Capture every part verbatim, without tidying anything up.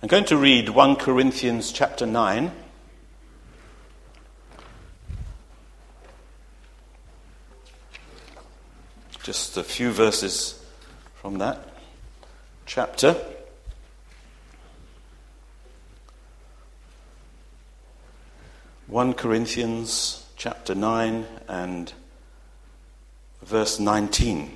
I'm going to read First Corinthians chapter nine. Just a few verses from that chapter. First Corinthians chapter nine and verse nineteen.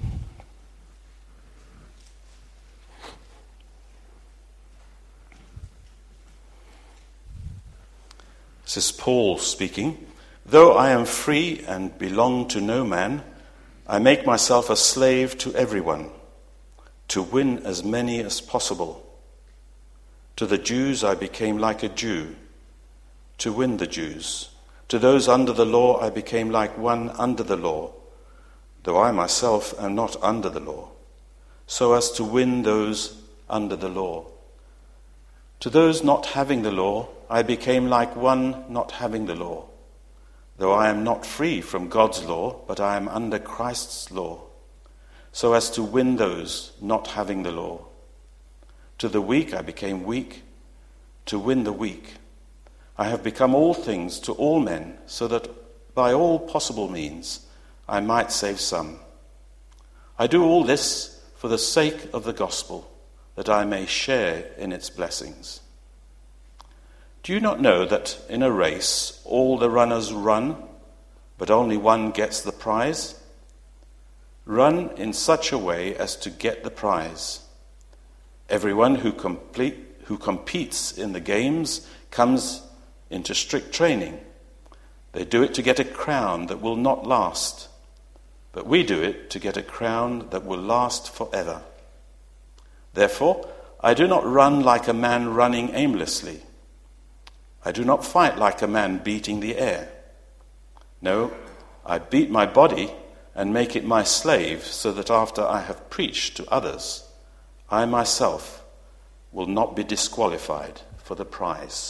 This is Paul speaking. Though I am free and belong to no man, I make myself a slave to everyone, to win as many as possible. To the Jews I became like a Jew, to win the Jews. To those under the law I became like one under the law, though I myself am not under the law, so as to win those under the law. To those not having the law I became like one not having the law, though I am not free from God's law, but I am under Christ's law, so as to win those not having the law. To the weak I became weak, to win the weak. I have become all things to all men, so that by all possible means I might save some. I do all this for the sake of the gospel, that I may share in its blessings. Do you not know that in a race all the runners run, but only one gets the prize? Run in such a way as to get the prize. Everyone who complete, who competes in the games comes into strict training. They do it to get a crown that will not last, but we do it to get a crown that will last forever. Therefore, I do not run like a man running aimlessly. I do not fight like a man beating the air. No, I beat my body and make it my slave, so that after I have preached to others, I myself will not be disqualified for the prize.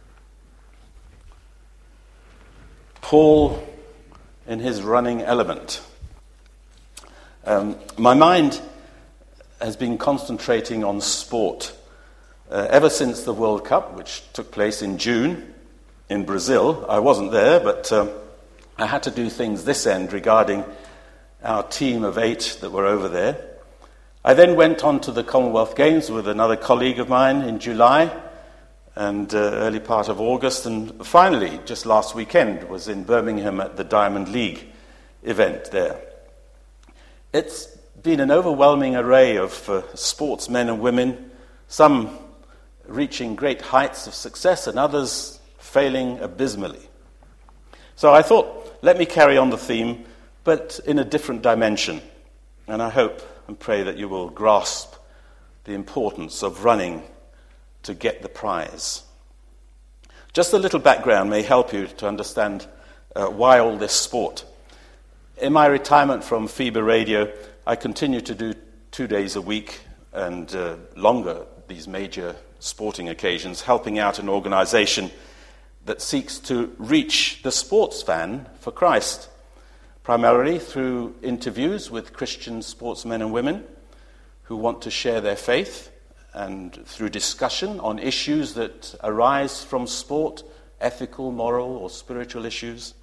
Paul in his running element. Um, my mind has been concentrating on sport uh, ever since the World Cup, which took place in June in Brazil. I wasn't there, but um, I had to do things this end regarding our team of eight that were over there. I then went on to the Commonwealth Games with another colleague of mine in July and uh, early part of August, and finally, just last weekend, was in Birmingham at the Diamond League event there. It's been an overwhelming array of uh, sportsmen and women, some reaching great heights of success and others failing abysmally. So I thought, let me carry on the theme, but in a different dimension. And I hope and pray that you will grasp the importance of running to get the prize. Just a little background may help you to understand uh, why all this sport. In my retirement from FIBA Radio, I continue to do two days a week and uh, longer these major sporting occasions, helping out an organization that seeks to reach the sports fan for Christ, primarily through interviews with Christian sportsmen and women who want to share their faith, and through discussion on issues that arise from sport, ethical, moral, or spiritual issues.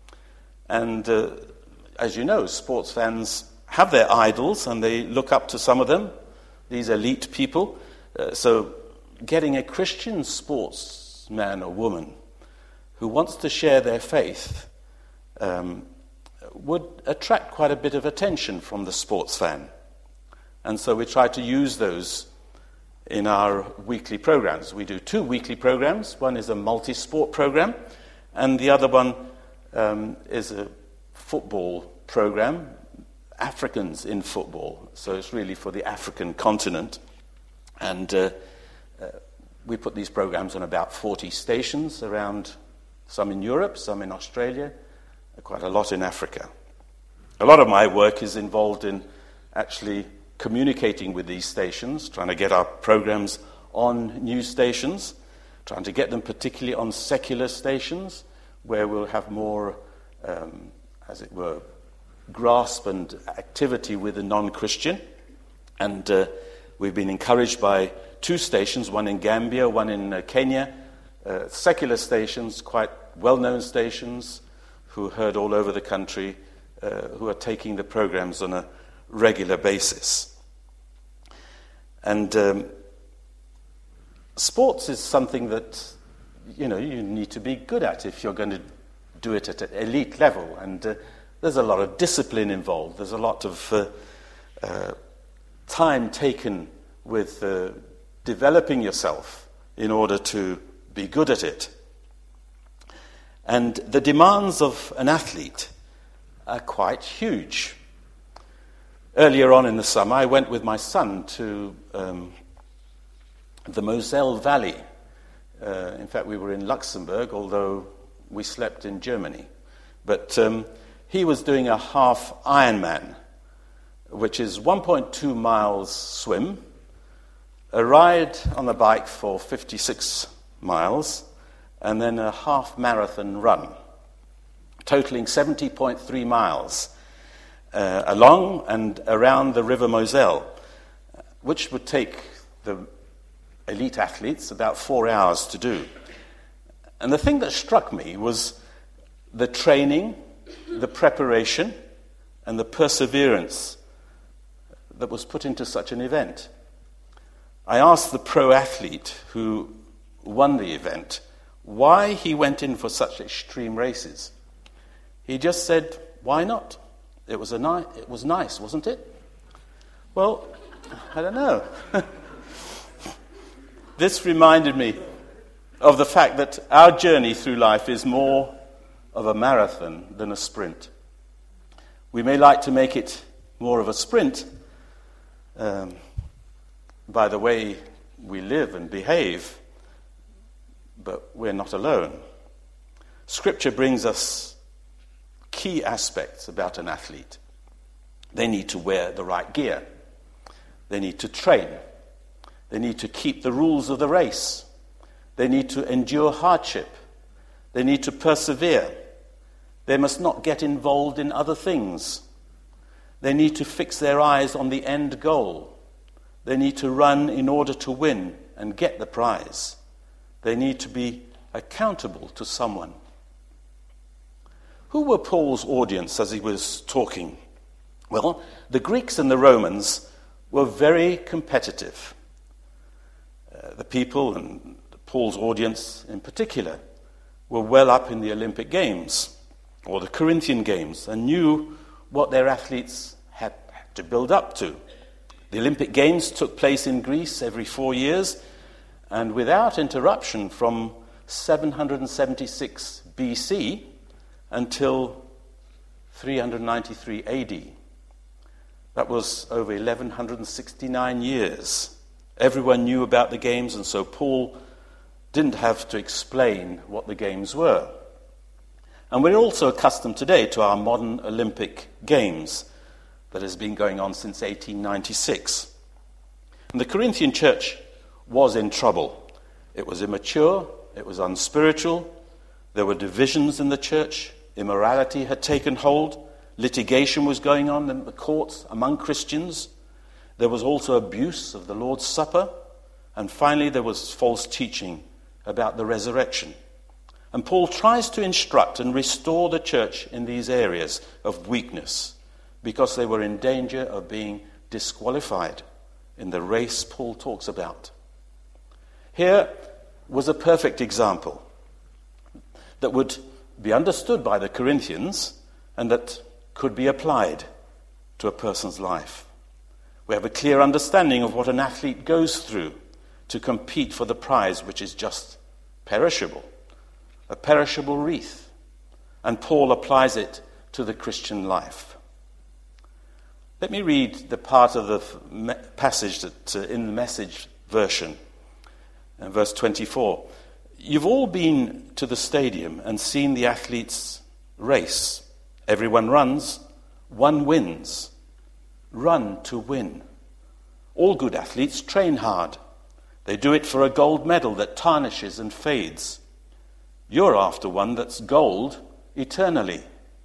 And uh, as you know, sports fans have their idols and they look up to some of them, these elite people. Uh, so getting a Christian sportsman or woman who wants to share their faith um, would attract quite a bit of attention from the sports fan. And so we try to use those in our weekly programs. We do two weekly programs. One is a multi-sport program, and the other one um, is a football program, Africans in football. So it's really for the African continent. And uh, uh, we put these programs on about forty stations around, some in Europe, some in Australia, quite a lot in Africa. A lot of my work is involved in actually communicating with these stations, trying to get our programs on news stations, trying to get them particularly on secular stations, where we'll have more, um, as it were, grasp and activity with the non-Christian. And uh, we've been encouraged by two stations, one in Gambia, one in uh, Kenya, uh, secular stations, quite well-known stations, who heard all over the country, uh, who are taking the programs on a regular basis. And um, sports is something that, you know, you need to be good at if you're going to do it at an elite level. And uh, there's a lot of discipline involved. There's a lot of uh, uh, time taken with uh, developing yourself in order to be good at it. And the demands of an athlete are quite huge. Earlier on in the summer, I went with my son to um, the Moselle Valley. Uh, in fact, we were in Luxembourg, although we slept in Germany. But um, he was doing a half Ironman, which is one point two miles swim, a ride on the bike for fifty-six miles, and then a half marathon run, totaling seventy point three miles uh, along and around the River Moselle, which would take the elite athletes about four hours to do. And the thing that struck me was the training, the preparation, and the perseverance that was put into such an event. I asked the pro athlete who won the event why he went in for such extreme races. He just said, "Why not? It was a ni- it was nice, wasn't it?" Well, I don't know. This reminded me of the fact that our journey through life is more of a marathon than a sprint. We may like to make it more of a sprint um, by the way we live and behave, but we're not alone. Scripture brings us key aspects about an athlete. They need to wear the right gear. They need to train. They need to keep the rules of the race. They need to endure hardship. They need to persevere. They must not get involved in other things. They need to fix their eyes on the end goal. They need to run in order to win and get the prize. They need to be accountable to someone. Who were Paul's audience as he was talking? Well, the Greeks and the Romans were very competitive. Uh, the people, and Paul's audience in particular, were well up in the Olympic Games or the Corinthian Games and knew what their athletes had to build up to. The Olympic Games took place in Greece every four years and without interruption from seven hundred seventy-six B C until three hundred ninety-three A D. That was over eleven sixty-nine years. Everyone knew about the games, and so Paul didn't have to explain what the games were. And we're also accustomed today to our modern Olympic Games that has been going on since eighteen ninety-six. And the Corinthian church was in trouble. It was immature, it was unspiritual, there were divisions in the church, immorality had taken hold, litigation was going on in the courts among Christians. There was also abuse of the Lord's Supper, and finally there was false teaching about the resurrection. And Paul tries to instruct and restore the church in these areas of weakness because they were in danger of being disqualified in the race Paul talks about. Here was a perfect example that would be understood by the Corinthians and that could be applied to a person's life. We have a clear understanding of what an athlete goes through to compete for the prize, which is just perishable, a perishable wreath. And Paul applies it to the Christian life. Let me read the part of the passage that uh, in the Message version, uh, verse twenty-four. You've all been to the stadium and seen the athletes race. Everyone runs, one wins. Run to win. All good athletes train hard. They do it for a gold medal that tarnishes and fades. You're after one that's gold eternally.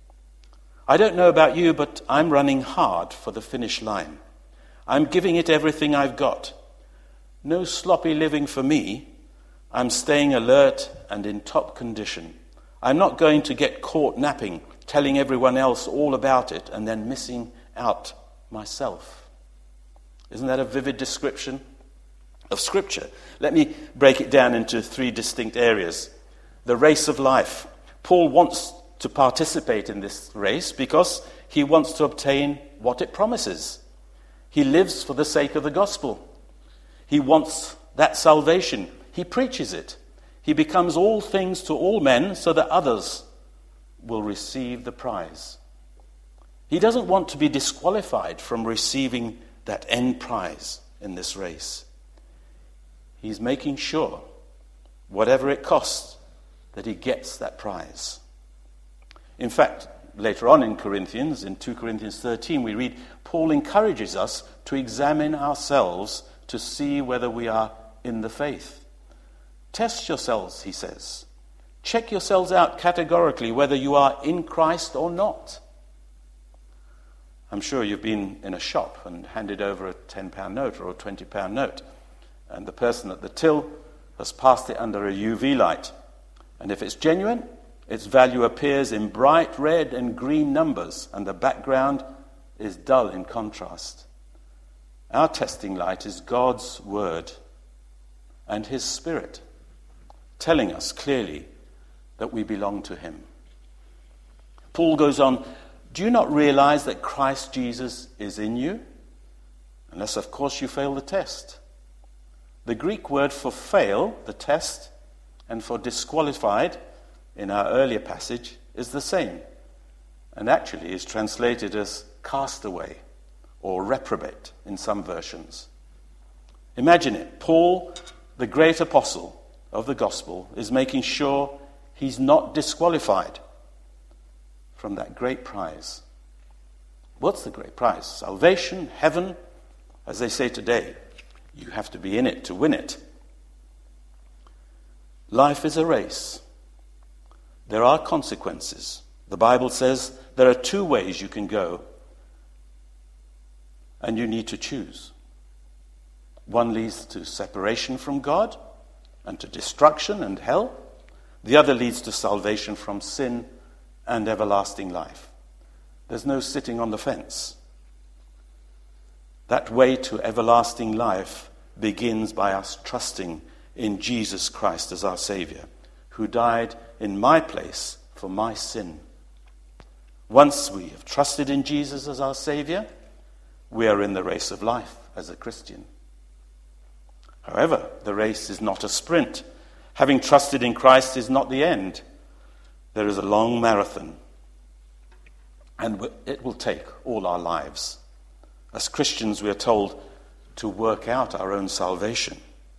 I don't know about you, but I'm running hard for the finish line. I'm giving it everything I've got. No sloppy living for me. I'm staying alert and in top condition. I'm not going to get caught napping, telling everyone else all about it and then missing out myself. Isn't that a vivid description of Scripture? Let me break it down into three distinct areas. The race of life. Paul wants to participate in this race because he wants to obtain what it promises. He lives for the sake of the gospel. He wants that salvation. He preaches it. He becomes all things to all men so that others will receive the prize. He doesn't want to be disqualified from receiving that end prize in this race. He's making sure, whatever it costs, that he gets that prize. In fact, later on in Corinthians, in Second Corinthians thirteen, we read, Paul encourages us to examine ourselves to see whether we are in the faith. Test yourselves, he says. Check yourselves out categorically whether you are in Christ or not. I'm sure you've been in a shop and handed over a ten pound note or a twenty pound note, and the person at the till has passed it under a U V light. And if it's genuine, its value appears in bright red and green numbers, and the background is dull in contrast. Our testing light is God's word and his Spirit, telling us clearly that we belong to him. Paul goes on, do you not realize that Christ Jesus is in you? Unless, of course, you fail the test. The Greek word for fail, the test, and for disqualified, in our earlier passage, is the same, and actually is translated as castaway or reprobate in some versions. Imagine it. Paul, the great apostle of the gospel, is making sure he's not disqualified from that great prize. What's the great prize? Salvation, heaven, as they say today. You have to be in it to win it. Life is a race. There are consequences. The Bible says there are two ways you can go, and you need to choose. One leads to separation from God and to destruction and hell. The other leads to salvation from sin and everlasting life. There's no sitting on the fence. That way to everlasting life begins by us trusting in Jesus Christ as our Savior, who died in my place for my sin. Once we have trusted in Jesus as our Savior, we are in the race of life as a Christian. However, the race is not a sprint. Having trusted in Christ is not the end. There is a long marathon, and it will take all our lives. As Christians, we are told to work out our own salvation.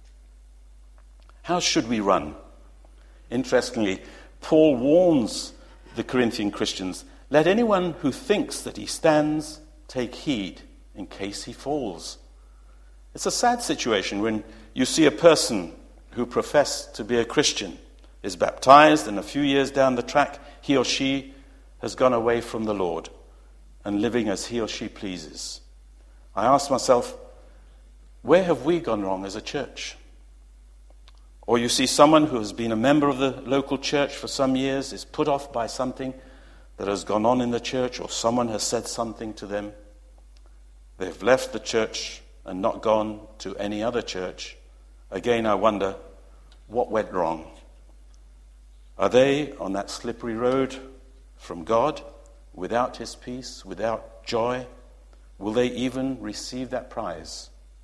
How should we run? Interestingly, Paul warns the Corinthian Christians, let anyone who thinks that he stands take heed in case he falls. It's a sad situation when you see a person who professed to be a Christian is baptized, and a few years down the track, he or she has gone away from the Lord and living as he or she pleases. I ask myself, where have we gone wrong as a church? Or you see someone who has been a member of the local church for some years, is put off by something that has gone on in the church, or someone has said something to them. They've left the church and not gone to any other church. Again, I wonder, what went wrong? Are they on that slippery road from God, without his peace, without joy? Will they even receive that prize?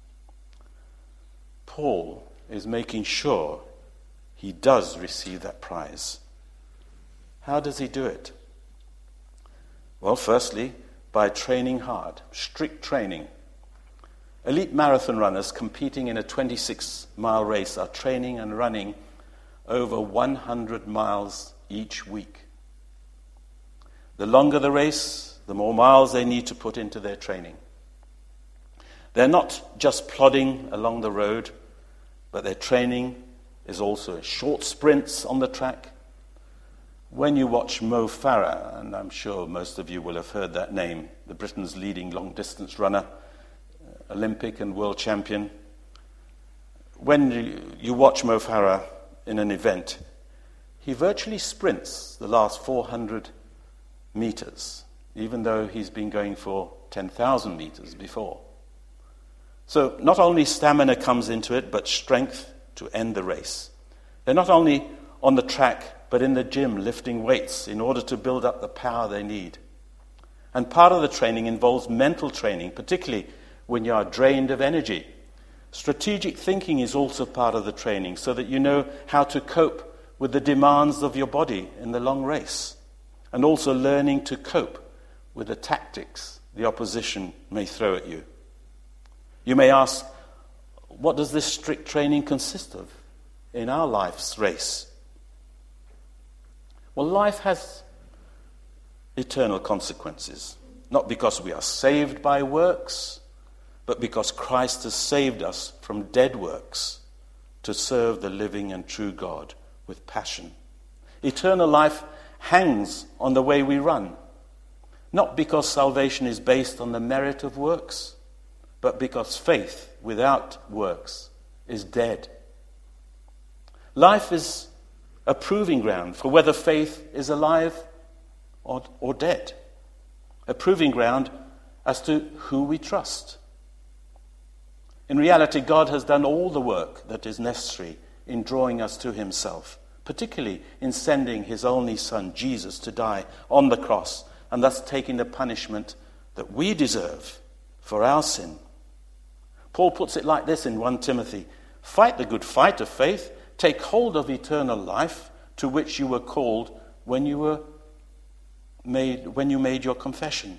Paul is making sure he does receive that prize. How does he do it? Well, firstly, by training hard, strict training. Elite marathon runners competing in a twenty-six mile race are training and running over one hundred miles each week. The longer the race, the more miles they need to put into their training. They're not just plodding along the road, but their training is also short sprints on the track. When you watch Mo Farah, and I'm sure most of you will have heard that name, the Britain's leading long-distance runner, Olympic and world champion, when you, you watch Mo Farah in an event, he virtually sprints the last four hundred meters, even though he's been going for ten thousand meters before. So not only stamina comes into it, but strength to end the race. They're not only on the track, but in the gym lifting weights in order to build up the power they need. And part of the training involves mental training, particularly when you are drained of energy. Strategic thinking is also part of the training, so that you know how to cope with the demands of your body in the long race, and also learning to cope with the tactics the opposition may throw at you. You may ask, what does this strict training consist of in our life's race? Well, life has eternal consequences, not because we are saved by works, but because Christ has saved us from dead works to serve the living and true God with passion. Eternal life hangs on the way we run, not because salvation is based on the merit of works, but because faith without works is dead. Life is a proving ground for whether faith is alive or, or dead. A proving ground as to who we trust. In reality, God has done all the work that is necessary in drawing us to himself, particularly in sending his only Son, Jesus, to die on the cross, and thus taking the punishment that we deserve for our sin. Paul puts it like this in First Timothy, fight the good fight of faith, take hold of eternal life to which you were called when you were made when you made your confession.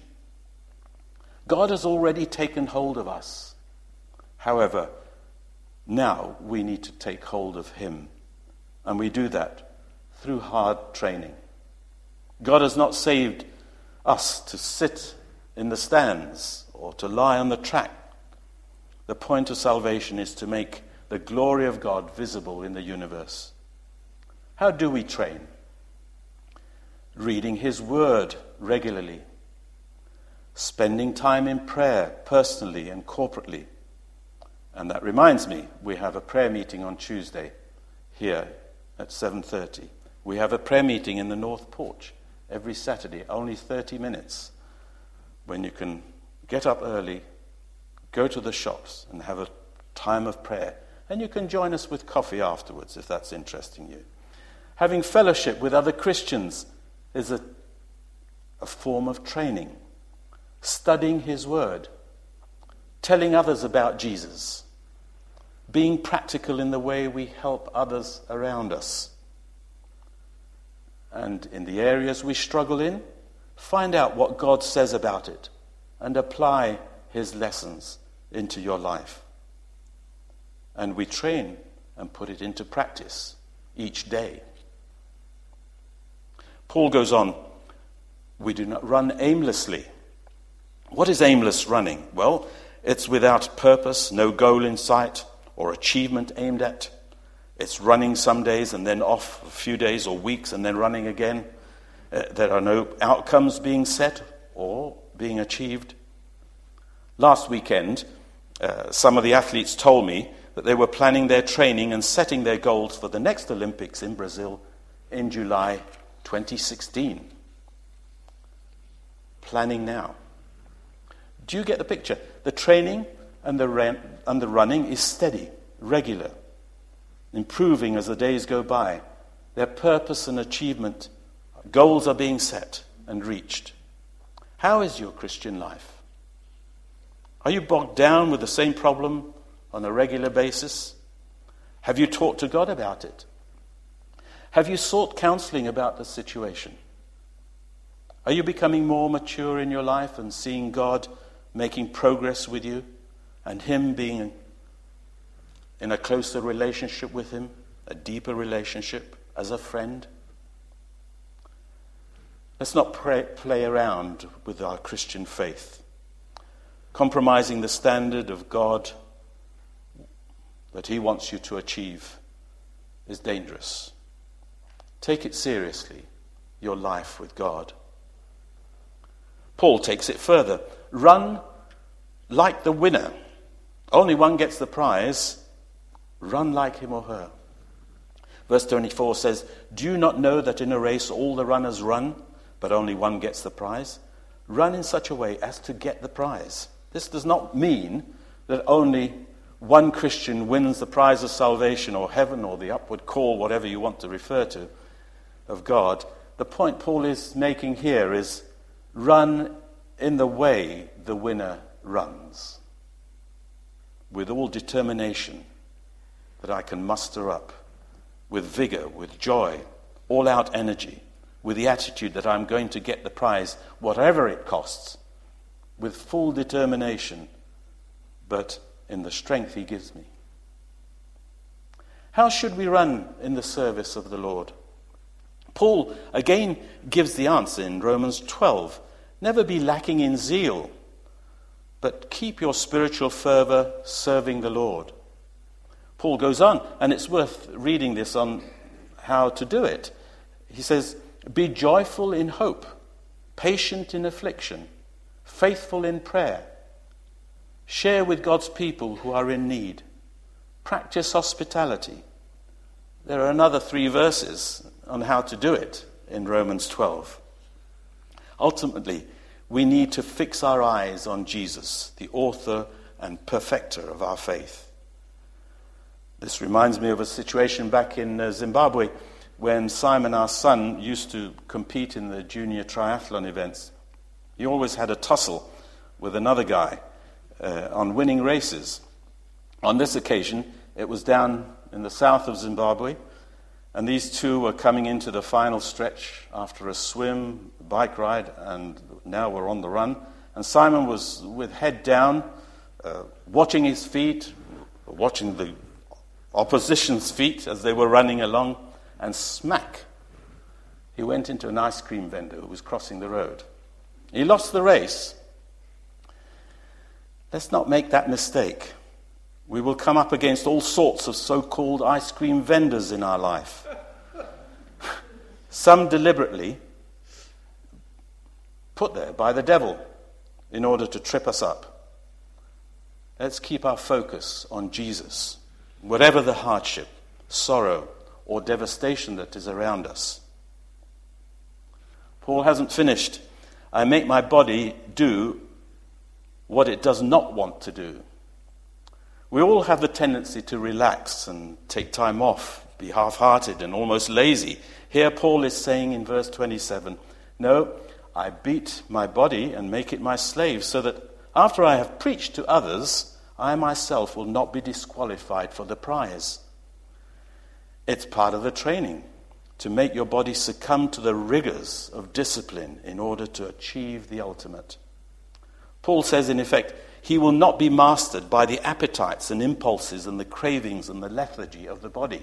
God has already taken hold of us. However, now we need to take hold of him, and we do that through hard training. God has not saved us to sit in the stands or to lie on the track. The point of salvation is to make the glory of God visible in the universe. How do we train? Reading his word regularly, spending time in prayer personally and corporately. And that reminds me, we have a prayer meeting on Tuesday here at seven thirty. We have a prayer meeting in the North Porch every Saturday, only thirty minutes, when you can get up early, go to the shops and have a time of prayer. And you can join us with coffee afterwards if that's interesting you. Having fellowship with other Christians is a, a form of training. Studying his word, telling others about Jesus, being practical in the way we help others around us. And in the areas we struggle in, find out what God says about it and apply his lessons into your life. And we train and put it into practice each day. Paul goes on, we do not run aimlessly. What is aimless running? Well, it's without purpose, no goal in sight or achievement aimed at. It's running some days and then off a few days or weeks and then running again. Uh, there are no outcomes being set or being achieved. Last weekend, uh, some of the athletes told me that they were planning their training and setting their goals for the next Olympics in Brazil in July twenty sixteen. Planning now. Do you get the picture? The training and the, ran- and the running is steady, regular, improving as the days go by. Their purpose and achievement, goals are being set and reached. How is your Christian life? Are you bogged down with the same problem on a regular basis? Have you talked to God about it? Have you sought counseling about the situation? Are you becoming more mature in your life and seeing God making progress with you and him being in a closer relationship with him, a deeper relationship as a friend? Let's not pray, play around with our Christian faith. Compromising the standard of God that he wants you to achieve is dangerous. Take it seriously, your life with God. Paul takes it further. Run like the winner. Only one gets the prize. Run like him or her. Verse twenty-four says, do you not know that in a race all the runners run, but only one gets the prize? Run in such a way as to get the prize. This does not mean that only one Christian wins the prize of salvation or heaven or the upward call, whatever you want to refer to, of God. The point Paul is making here is run in the way the winner runs, with all determination that I can muster up, with vigor, with joy, all-out energy, with the attitude that I'm going to get the prize, whatever it costs, with full determination, but in the strength he gives me. How should we run in the service of the Lord? Paul again gives the answer in Romans twelve. Never be lacking in zeal, but keep your spiritual fervor serving the Lord. Paul goes on, and it's worth reading this on how to do it. He says, be joyful in hope, patient in affliction, faithful in prayer. Share with God's people who are in need. Practice hospitality. There are another three verses on how to do it in Romans twelve. Ultimately, we need to fix our eyes on Jesus, the author and perfecter of our faith. This reminds me of a situation back in uh, Zimbabwe when Simon, our son, used to compete in the junior triathlon events. He always had a tussle with another guy uh, on winning races. On this occasion, it was down in the south of Zimbabwe, and these two were coming into the final stretch after a swim, bike ride, and now we're on the run. And Simon was with head down, uh, watching his feet, watching the opposition's feet as they were running along, and smack, he went into an ice cream vendor who was crossing the road. He lost the race. Let's not make that mistake. We will come up against all sorts of so-called ice cream vendors in our life. Some deliberately put there by the devil in order to trip us up. Let's keep our focus on Jesus, whatever the hardship, sorrow, or devastation that is around us. Paul hasn't finished. I make my body do what it does not want to do. We all have the tendency to relax and take time off, be half-hearted and almost lazy. Here Paul is saying in verse twenty-seven, no, I beat my body and make it my slave, so that after I have preached to others, I myself will not be disqualified for the prize. It's part of the training to make your body succumb to the rigors of discipline in order to achieve the ultimate. Paul says, in effect, he will not be mastered by the appetites and impulses and the cravings and the lethargy of the body.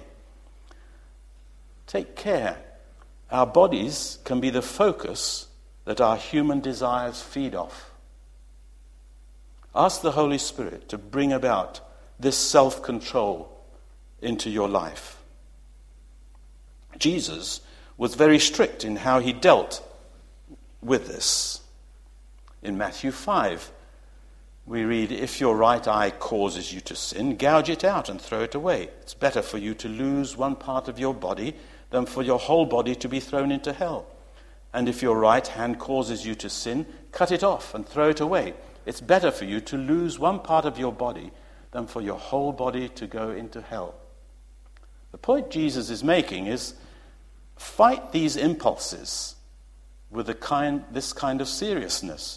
Take care. Our bodies can be the focus that our human desires feed off. Ask the Holy Spirit to bring about this self-control into your life. Jesus was very strict in how he dealt with this. In Matthew five, we read, if your right eye causes you to sin, gouge it out and throw it away. It's better for you to lose one part of your body than for your whole body to be thrown into hell. And if your right hand causes you to sin, cut it off and throw it away. It's better for you to lose one part of your body than for your whole body to go into hell. The point Jesus is making is fight these impulses with a kind, this kind of seriousness.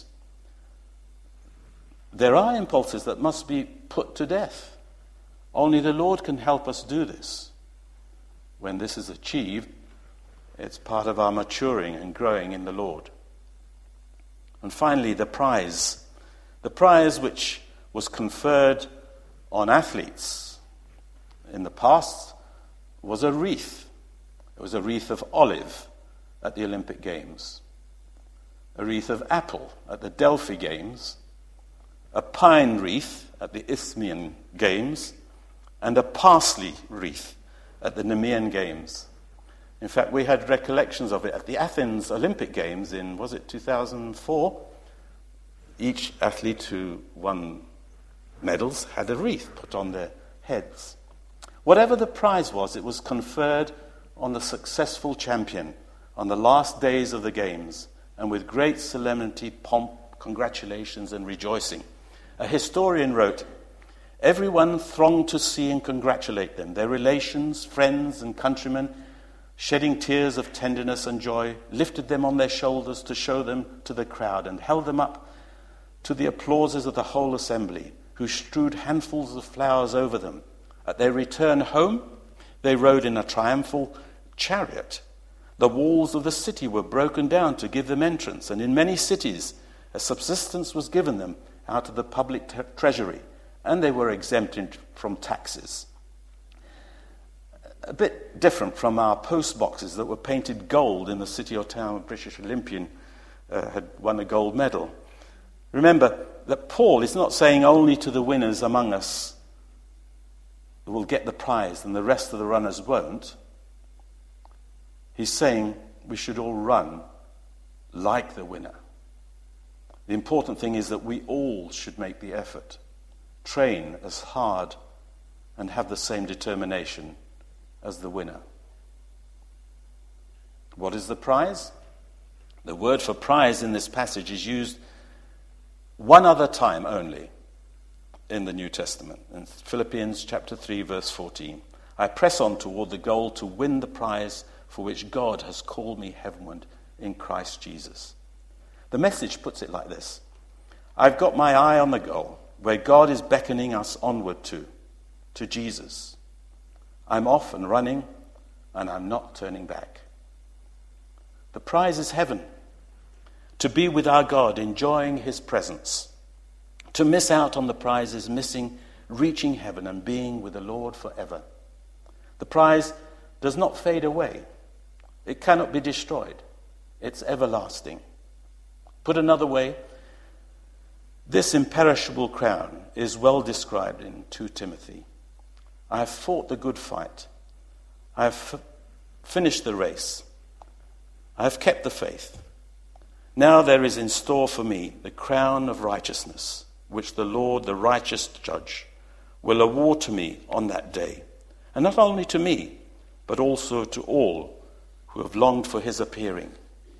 There are impulses that must be put to death. Only the Lord can help us do this. When this is achieved, it's part of our maturing and growing in the Lord. And finally, the prize. The prize which was conferred on athletes in the past was a wreath. It was a wreath of olive at the Olympic Games, a wreath of apple at the Delphi Games, a pine wreath at the Isthmian Games, and a parsley wreath at the Nemean Games. In fact, we had recollections of it at the Athens Olympic Games in, was it two thousand four? Each athlete who won medals had a wreath put on their heads. Whatever the prize was, it was conferred on the successful champion on the last days of the games, and with great solemnity, pomp, congratulations, and rejoicing. A historian wrote, "Everyone thronged to see and congratulate them, their relations, friends, and countrymen, shedding tears of tenderness and joy, lifted them on their shoulders to show them to the crowd, and held them up to the applauses of the whole assembly, who strewed handfuls of flowers over them. At their return home, they rode in a triumphal chariot. The walls of the city were broken down to give them entrance, and in many cities a subsistence was given them out of the public t- treasury, and they were exempted from taxes." A bit different from our post boxes that were painted gold in the city or town where British Olympian uh, had won a gold medal. Remember that Paul is not saying only to the winners among us who will get the prize and the rest of the runners won't. He's saying we should all run like the winner. The important thing is that we all should make the effort, train as hard, and have the same determination as the winner. What is the prize? The word for prize in this passage is used one other time only in the New Testament, in Philippians chapter three, verse fourteen. "I press on toward the goal to win the prize for which God has called me heavenward in Christ Jesus." The Message puts it like this: "I've got my eye on the goal, where God is beckoning us onward to, to Jesus. I'm off and running, and I'm not turning back." The prize is heaven. To be with our God, enjoying his presence. To miss out on the prize is missing reaching heaven and being with the Lord forever. The prize does not fade away. It cannot be destroyed. It's everlasting. Put another way, this imperishable crown is well described in Second Timothy. "I have fought the good fight. I have f- finished the race. I have kept the faith. Now there is in store for me the crown of righteousness, which the Lord, the righteous judge, will award to me on that day. And not only to me, but also to all who have longed for his appearing."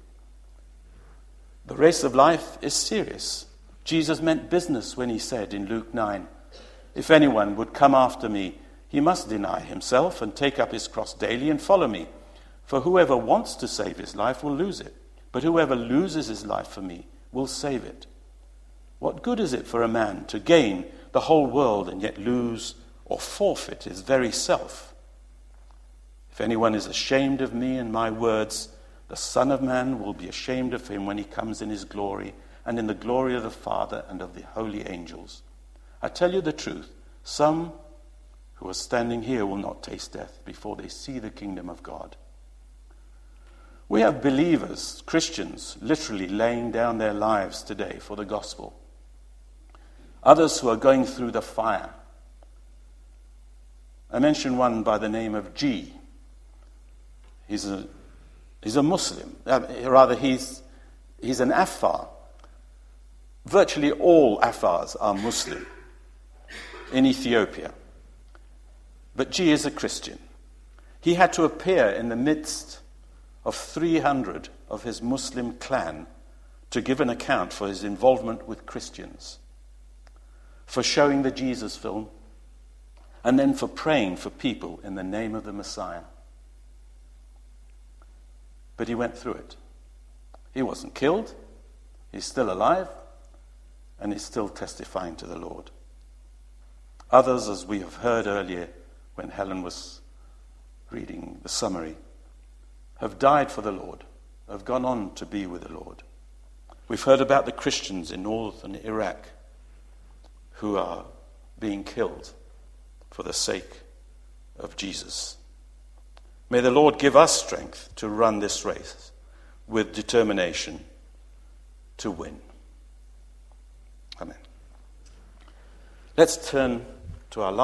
The race of life is serious. Jesus meant business when he said in Luke nine, "If anyone would come after me, he must deny himself and take up his cross daily and follow me. For whoever wants to save his life will lose it. But whoever loses his life for me will save it. What good is it for a man to gain the whole world and yet lose or forfeit his very self? If anyone is ashamed of me and my words, the Son of Man will be ashamed of him when he comes in his glory and in the glory of the Father and of the holy angels. I tell you the truth, some who are standing here will not taste death before they see the kingdom of God." We have believers, Christians, literally laying down their lives today for the gospel. Others who are going through the fire. I mentioned one by the name of G. He's a, he's a Muslim. Uh, rather, he's, he's an Afar. Virtually all Afars are Muslim in Ethiopia. But G is a Christian. He had to appear in the midst of three hundred of his Muslim clan to give an account for his involvement with Christians, for showing the Jesus film, and then for praying for people in the name of the Messiah. But he went through it. He wasn't killed. He's still alive, and he's still testifying to the Lord. Others, as we have heard earlier when Helen was reading the summary, have died for the Lord, have gone on to be with the Lord. We've heard about the Christians in northern Iraq who are being killed for the sake of Jesus. May the Lord give us strength to run this race with determination to win. Amen. Let's turn to our last